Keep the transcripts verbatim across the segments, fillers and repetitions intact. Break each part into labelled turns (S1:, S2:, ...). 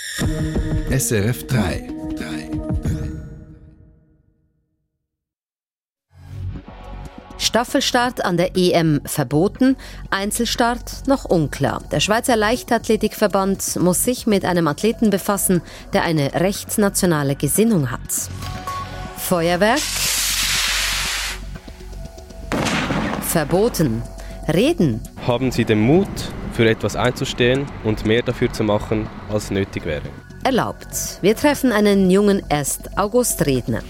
S1: S R F drei.
S2: Staffelstart an der E M verboten, Einzelstart noch unklar. Der Schweizer Leichtathletikverband muss sich mit einem Athleten befassen, der eine rechtsnationale Gesinnung hat. Feuerwerk verboten. Reden.
S3: Haben Sie den Mut, für etwas einzustehen und mehr dafür zu machen, als nötig wäre.
S2: Erlaubt. Wir treffen einen jungen Erst-August-Redner.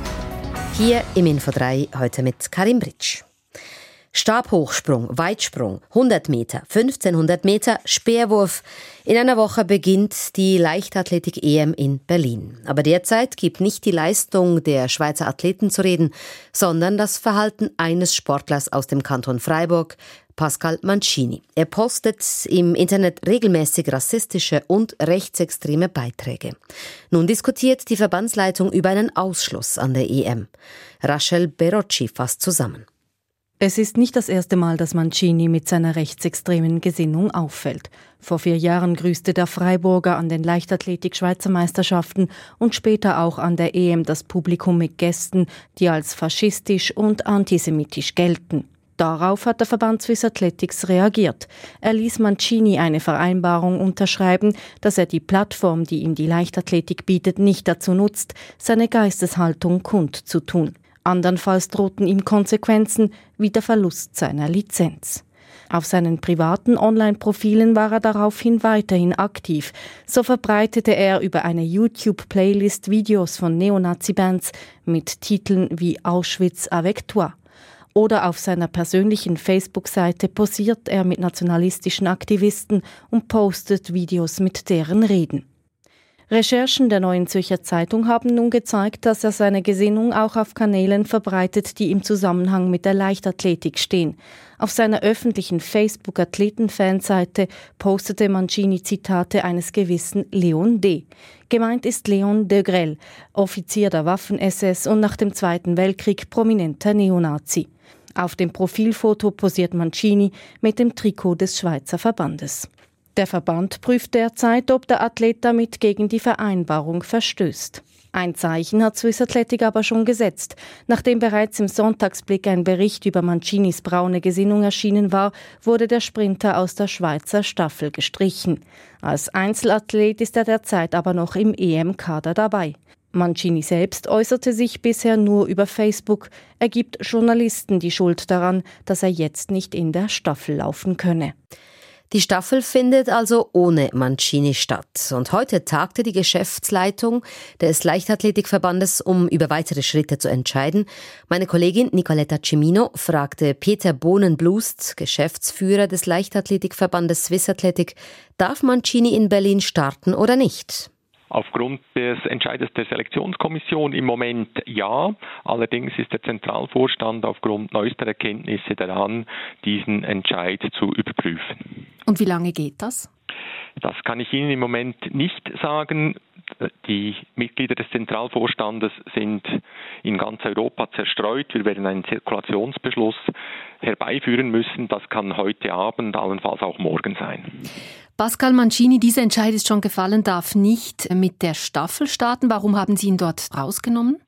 S2: Hier im Info drei heute mit Karim Britsch. Stabhochsprung, Weitsprung, hundert Meter, fünfzehnhundert Meter, Speerwurf. In einer Woche beginnt die Leichtathletik-E M in Berlin. Aber derzeit gibt nicht die Leistung der Schweizer Athleten zu reden, sondern das Verhalten eines Sportlers aus dem Kanton Freiburg, Pascal Mancini. Er postet im Internet regelmäßig rassistische und rechtsextreme Beiträge. Nun diskutiert die Verbandsleitung über einen Ausschluss an der E M. Rachel Berocci fasst zusammen.
S4: Es ist nicht das erste Mal, dass Mancini mit seiner rechtsextremen Gesinnung auffällt. Vor vier Jahren grüßte der Freiburger an den Leichtathletik-Schweizermeisterschaften und später auch an der E M das Publikum mit Gästen, die als faschistisch und antisemitisch gelten. Darauf hat der Verband Swiss Athletics reagiert. Er ließ Mancini eine Vereinbarung unterschreiben, dass er die Plattform, die ihm die Leichtathletik bietet, nicht dazu nutzt, seine Geisteshaltung kundzutun. Andernfalls drohten ihm Konsequenzen wie der Verlust seiner Lizenz. Auf seinen privaten Online-Profilen war er daraufhin weiterhin aktiv. So verbreitete er über eine YouTube-Playlist Videos von Neonazi-Bands mit Titeln wie Auschwitz avec toi. Oder auf seiner persönlichen Facebook-Seite posiert er mit nationalistischen Aktivisten und postet Videos mit deren Reden. Recherchen der Neuen Zürcher Zeitung haben nun gezeigt, dass er seine Gesinnung auch auf Kanälen verbreitet, die im Zusammenhang mit der Leichtathletik stehen. Auf seiner öffentlichen Facebook-Athleten-Fanseite postete Mancini Zitate eines gewissen Leon D. Gemeint ist Leon de Grelle, Offizier der Waffen-S S und nach dem Zweiten Weltkrieg prominenter Neonazi. Auf dem Profilfoto posiert Mancini mit dem Trikot des Schweizer Verbandes. Der Verband prüft derzeit, ob der Athlet damit gegen die Vereinbarung verstößt. Ein Zeichen hat Swiss Athletic aber schon gesetzt. Nachdem bereits im Sonntagsblick ein Bericht über Mancinis braune Gesinnung erschienen war, wurde der Sprinter aus der Schweizer Staffel gestrichen. Als Einzelathlet ist er derzeit aber noch im E M-Kader dabei. Mancini selbst äußerte sich bisher nur über Facebook. Er gibt Journalisten die Schuld daran, dass er jetzt nicht in der Staffel laufen könne.
S2: Die Staffel findet also ohne Mancini statt. Und heute tagte die Geschäftsleitung des Leichtathletikverbandes, um über weitere Schritte zu entscheiden. Meine Kollegin Nicoletta Cimino fragte Peter Bohnenblust, Geschäftsführer des Leichtathletikverbandes Swiss Athletic, darf Mancini in Berlin starten oder nicht?
S5: Aufgrund des Entscheides der Selektionskommission im Moment ja. Allerdings ist der Zentralvorstand aufgrund neuester Erkenntnisse daran, diesen Entscheid zu überprüfen.
S4: Und wie lange geht das?
S5: Das kann ich Ihnen im Moment nicht sagen. Die Mitglieder des Zentralvorstandes sind in ganz Europa zerstreut. Wir werden einen Zirkulationsbeschluss herbeiführen müssen. Das kann heute Abend, allenfalls auch morgen sein.
S6: Pascal Mancini, dieser Entscheid ist schon gefallen, darf nicht mit der Staffel starten. Warum haben Sie ihn dort rausgenommen?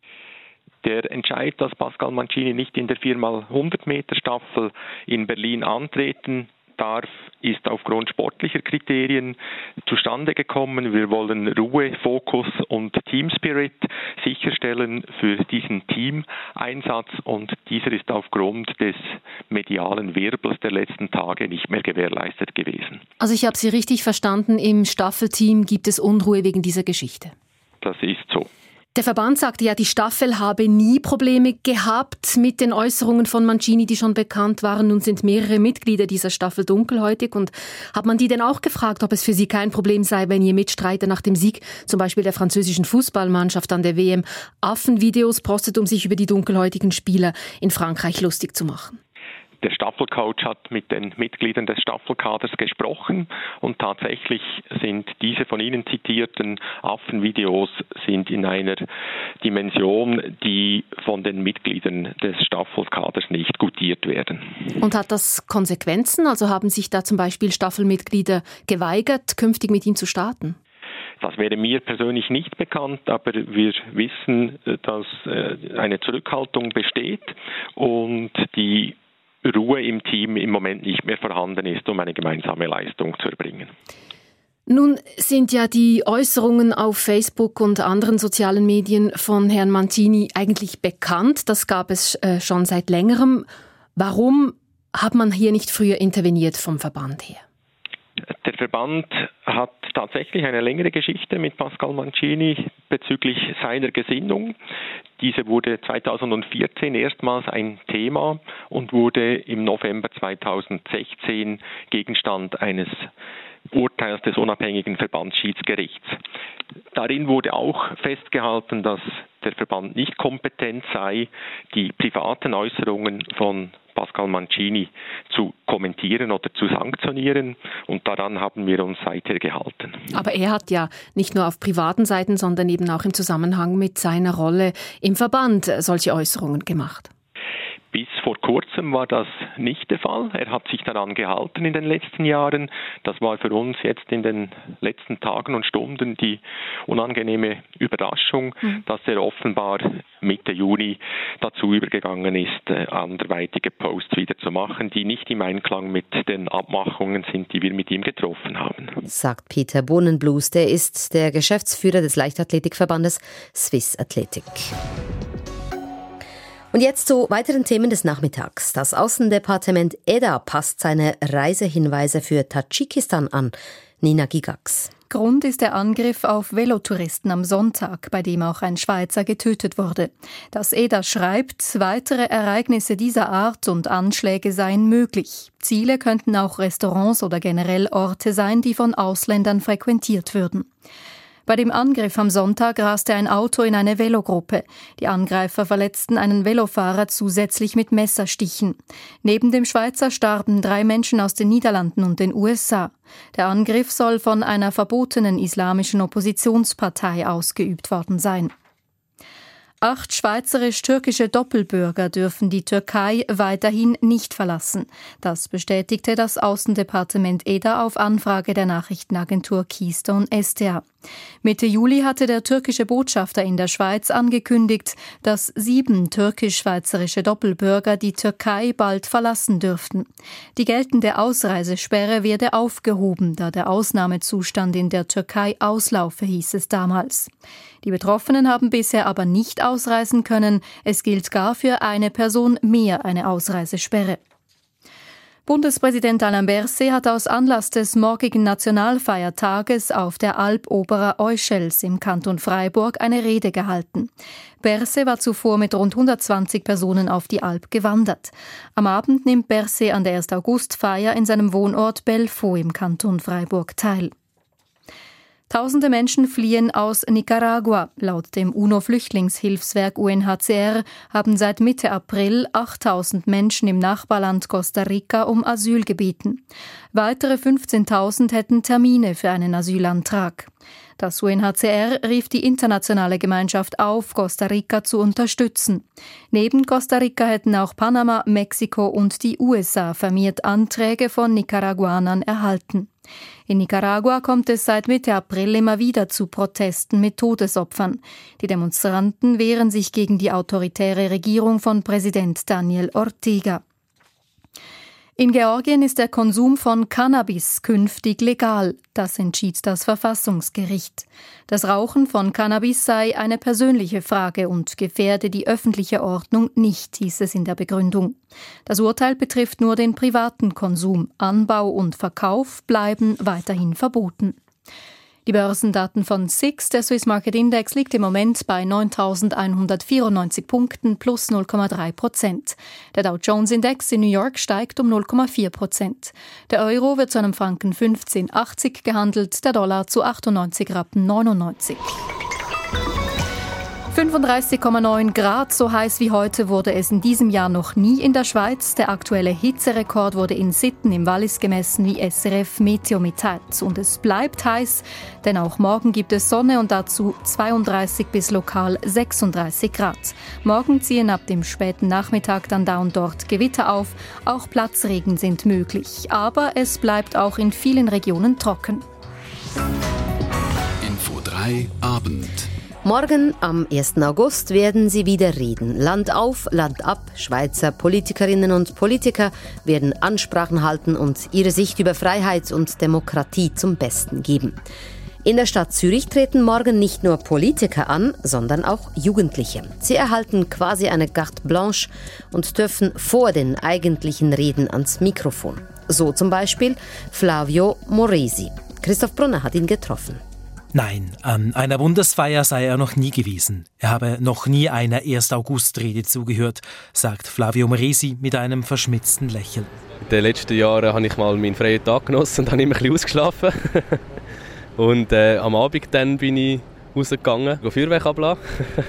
S5: Der Entscheid, dass Pascal Mancini nicht in der vier mal hundert Meter Staffel in Berlin antreten darf, ist aufgrund sportlicher Kriterien zustande gekommen. Wir wollen Ruhe, Fokus und Teamspirit sicherstellen für diesen Teameinsatz und dieser ist aufgrund des medialen Wirbels der letzten Tage nicht mehr gewährleistet gewesen.
S6: Also ich habe Sie richtig verstanden, im Staffelteam gibt es Unruhe wegen dieser Geschichte.
S5: Das ist so.
S6: Der Verband sagte ja, die Staffel habe nie Probleme gehabt mit den Äußerungen von Mancini, die schon bekannt waren. Nun sind mehrere Mitglieder dieser Staffel dunkelhäutig. Und hat man die denn auch gefragt, ob es für sie kein Problem sei, wenn ihr Mitstreiter nach dem Sieg, zum Beispiel der französischen Fußballmannschaft an der W M, Affenvideos postet, um sich über die dunkelhäutigen Spieler in Frankreich lustig zu machen?
S5: Der Staffelcoach hat mit den Mitgliedern des Staffelkaders gesprochen und tatsächlich sind diese von Ihnen zitierten Affenvideos sind in einer Dimension, die von den Mitgliedern des Staffelkaders nicht gutiert werden.
S6: Und hat das Konsequenzen? Also haben sich da zum Beispiel Staffelmitglieder geweigert, künftig mit ihm zu starten?
S5: Das wäre mir persönlich nicht bekannt, aber wir wissen, dass eine Zurückhaltung besteht und die Ruhe im Team im Moment nicht mehr vorhanden ist, um eine gemeinsame Leistung zu erbringen.
S6: Nun sind ja die Äußerungen auf Facebook und anderen sozialen Medien von Herrn Mancini eigentlich bekannt. Das gab es äh, schon seit längerem. Warum hat man hier nicht früher interveniert vom Verband her?
S5: Der Verband hat tatsächlich eine längere Geschichte mit Pascal Mancini bezüglich seiner Gesinnung. Diese wurde zweitausendvierzehn erstmals ein Thema und wurde im November zweitausendsechzehn Gegenstand eines Urteils des unabhängigen Verbandsschiedsgerichts. Darin wurde auch festgehalten, dass der Verband nicht kompetent sei, die privaten Äußerungen von Pascal Mancini zu kommentieren oder zu sanktionieren. Und daran haben wir uns seither gehalten.
S6: Aber er hat ja nicht nur auf privaten Seiten, sondern eben auch im Zusammenhang mit seiner Rolle im Verband solche Äußerungen gemacht.
S5: Bis vor kurzem war das nicht der Fall. Er hat sich daran gehalten in den letzten Jahren. Das war für uns jetzt in den letzten Tagen und Stunden die unangenehme Überraschung, mhm. dass er offenbar Mitte Juni dazu übergegangen ist, anderweitige Posts wieder zu machen, die nicht im Einklang mit den Abmachungen sind, die wir mit ihm getroffen haben.
S2: Sagt Peter Bohnenblues, der ist der Geschäftsführer des Leichtathletikverbandes Swiss Athletic. Und jetzt zu weiteren Themen des Nachmittags. Das Außendepartement E D A passt seine Reisehinweise für Tadschikistan an. Nina Gigax.
S1: Grund ist der Angriff auf Velotouristen am Sonntag, bei dem auch ein Schweizer getötet wurde. Das E D A schreibt, weitere Ereignisse dieser Art und Anschläge seien möglich. Ziele könnten auch Restaurants oder generell Orte sein, die von Ausländern frequentiert würden. Bei dem Angriff am Sonntag raste ein Auto in eine Velogruppe. Die Angreifer verletzten einen Velofahrer zusätzlich mit Messerstichen. Neben dem Schweizer starben drei Menschen aus den Niederlanden und den U S A. Der Angriff soll von einer verbotenen islamischen Oppositionspartei ausgeübt worden sein. Acht schweizerisch-türkische Doppelbürger dürfen die Türkei weiterhin nicht verlassen. Das bestätigte das Außendepartement E D A auf Anfrage der Nachrichtenagentur Keystone S T A. Mitte Juli hatte der türkische Botschafter in der Schweiz angekündigt, dass sieben türkisch-schweizerische Doppelbürger die Türkei bald verlassen dürften. Die geltende Ausreisesperre werde aufgehoben, da der Ausnahmezustand in der Türkei auslaufe, hieß es damals. Die Betroffenen haben bisher aber nicht ausreisen können. Es gilt gar für eine Person mehr eine Ausreisesperre. Bundespräsident Alain Berset hat aus Anlass des morgigen Nationalfeiertages auf der Alp Obere-Euschels im Kanton Freiburg eine Rede gehalten. Berset war zuvor mit rund hundertzwanzig Personen auf die Alp gewandert. Am Abend nimmt Berset an der ersten Augustfeier in seinem Wohnort Belfaux im Kanton Freiburg teil. Tausende Menschen fliehen aus Nicaragua. Laut dem UNO-Flüchtlingshilfswerk U N H C R haben seit Mitte April achttausend Menschen im Nachbarland Costa Rica um Asyl gebeten. Weitere fünfzehntausend hätten Termine für einen Asylantrag. Das U N H C R rief die internationale Gemeinschaft auf, Costa Rica zu unterstützen. Neben Costa Rica hätten auch Panama, Mexiko und die U S A vermehrt Anträge von Nicaraguanern erhalten. In Nicaragua kommt es seit Mitte April immer wieder zu Protesten mit Todesopfern. Die Demonstranten wehren sich gegen die autoritäre Regierung von Präsident Daniel Ortega. In Georgien ist der Konsum von Cannabis künftig legal. Das entschied das Verfassungsgericht. Das Rauchen von Cannabis sei eine persönliche Frage und gefährde die öffentliche Ordnung nicht, hieß es in der Begründung. Das Urteil betrifft nur den privaten Konsum. Anbau und Verkauf bleiben weiterhin verboten. Die Börsendaten von S I X, der Swiss Market Index, liegt im Moment bei neuntausendeinhundertvierundneunzig Punkten plus null Komma drei Prozent. Der Dow Jones Index in New York steigt um null Komma vier Prozent. Der Euro wird zu einem Franken fünfzehn Komma achtzig gehandelt, der Dollar zu achtundneunzig Rappen neunundneunzig. fünfunddreißig Komma neun Grad, so heiß wie heute wurde es in diesem Jahr noch nie in der Schweiz. Der aktuelle Hitzerekord wurde in Sitten im Wallis gemessen, wie S R F Meteo mitteilt. Und es bleibt heiß, denn auch morgen gibt es Sonne und dazu zweiunddreißig bis lokal sechsunddreißig Grad. Morgen ziehen ab dem späten Nachmittag dann da und dort Gewitter auf. Auch Platzregen sind möglich. Aber es bleibt auch in vielen Regionen trocken.
S7: Info drei Abend.
S2: Morgen, am ersten August, werden sie wieder reden. Land auf, Land ab. Schweizer Politikerinnen und Politiker werden Ansprachen halten und ihre Sicht über Freiheit und Demokratie zum Besten geben. In der Stadt Zürich treten morgen nicht nur Politiker an, sondern auch Jugendliche. Sie erhalten quasi eine carte blanche und dürfen vor den eigentlichen Reden ans Mikrofon. So zum Beispiel Flavio Moresi. Christoph Brunner hat ihn getroffen.
S8: Nein, an einer Bundesfeier sei er noch nie gewesen. Er habe noch nie einer ersten August-Rede zugehört, sagt Flavio Moresi mit einem verschmitzten Lächeln.
S3: In den letzten Jahren habe ich mal meinen freien Tag genossen und habe immer ein bisschen ausgeschlafen. Und äh, am Abend dann bin ich rausgegangen, Feuerwerk ablassen.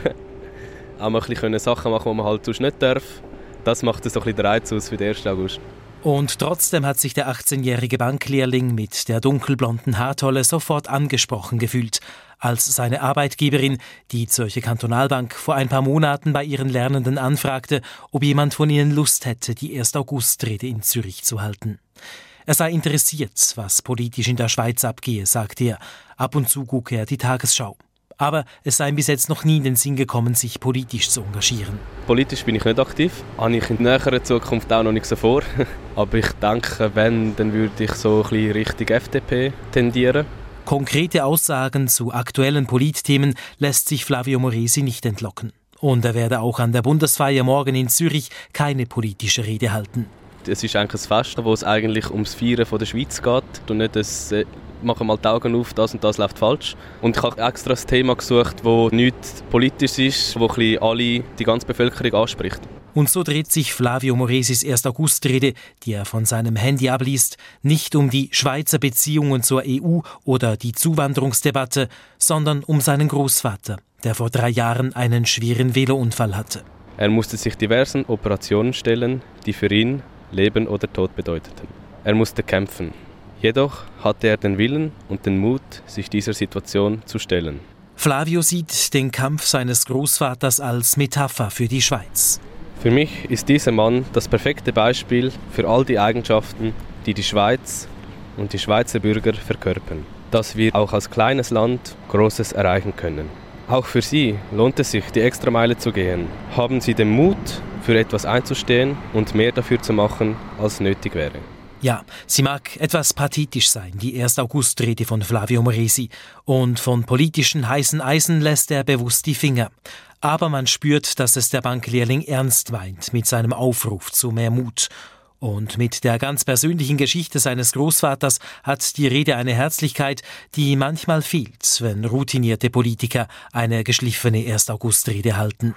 S3: Auch mal ein bisschen Sachen machen, die man halt sonst nicht darf. Das macht so ein bisschen den Reiz aus für den ersten August.
S8: Und trotzdem hat sich der achtzehnjährige Banklehrling mit der dunkelblonden Haartolle sofort angesprochen gefühlt, als seine Arbeitgeberin, die Zürcher Kantonalbank, vor ein paar Monaten bei ihren Lernenden anfragte, ob jemand von ihnen Lust hätte, die erste August-Rede in Zürich zu halten. Er sei interessiert, was politisch in der Schweiz abgehe, sagte er. Ab und zu gucke er die Tagesschau. Aber es sei ihm bis jetzt noch nie in den Sinn gekommen, sich politisch zu engagieren.
S3: Politisch bin ich nicht aktiv, habe ich in näherer Zukunft auch noch nicht so vor. Aber ich denke, wenn, dann würde ich so ein bisschen Richtung F D P tendieren.
S8: Konkrete Aussagen zu aktuellen Politthemen lässt sich Flavio Moresi nicht entlocken. Und er werde auch an der Bundesfeier morgen in Zürich keine politische Rede halten.
S3: Es ist eigentlich ein Fest, wo es eigentlich ums Feiern von der Schweiz geht und nicht das äh, «Machen mal die Augen auf, das und das läuft falsch». Und ich habe extra ein Thema gesucht, das nicht politisch ist, das alle, die ganze Bevölkerung anspricht.
S8: Und so dreht sich Flavio Moresis erste August-Rede, die er von seinem Handy abliest, nicht um die Schweizer Beziehungen zur E U oder die Zuwanderungsdebatte, sondern um seinen Großvater, der vor drei Jahren einen schweren Velounfall hatte.
S3: Er musste sich diversen Operationen stellen, die für ihn Leben oder Tod bedeuteten. Er musste kämpfen. Jedoch hatte er den Willen und den Mut, sich dieser Situation zu stellen.
S8: Flavio sieht den Kampf seines Großvaters als Metapher für die Schweiz.
S3: Für mich ist dieser Mann das perfekte Beispiel für all die Eigenschaften, die die Schweiz und die Schweizer Bürger verkörpern. Dass wir auch als kleines Land Großes erreichen können. Auch für Sie lohnt es sich, die Extrameile zu gehen. Haben Sie den Mut, für etwas einzustehen und mehr dafür zu machen, als nötig wäre.
S8: Ja, sie mag etwas pathetisch sein, die erste August-Rede von Flavio Moresi. Und von politischen heißen Eisen lässt er bewusst die Finger. Aber man spürt, dass es der Banklehrling ernst meint mit seinem Aufruf zu mehr Mut. Und mit der ganz persönlichen Geschichte seines Großvaters hat die Rede eine Herzlichkeit, die manchmal fehlt, wenn routinierte Politiker eine geschliffene erste August-Rede halten.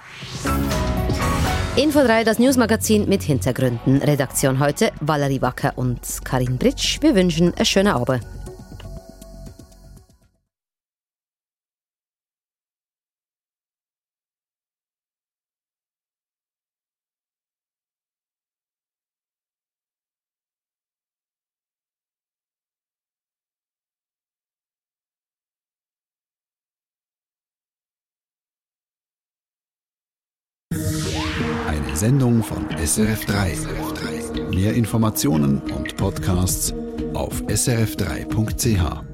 S2: Info drei, das Newsmagazin mit Hintergründen. Redaktion heute Valerie Wacker und Karin Britsch. Wir wünschen einen schönen Abend.
S7: Eine Sendung von S R F drei. Mehr Informationen und Podcasts auf s r f drei punkt c h.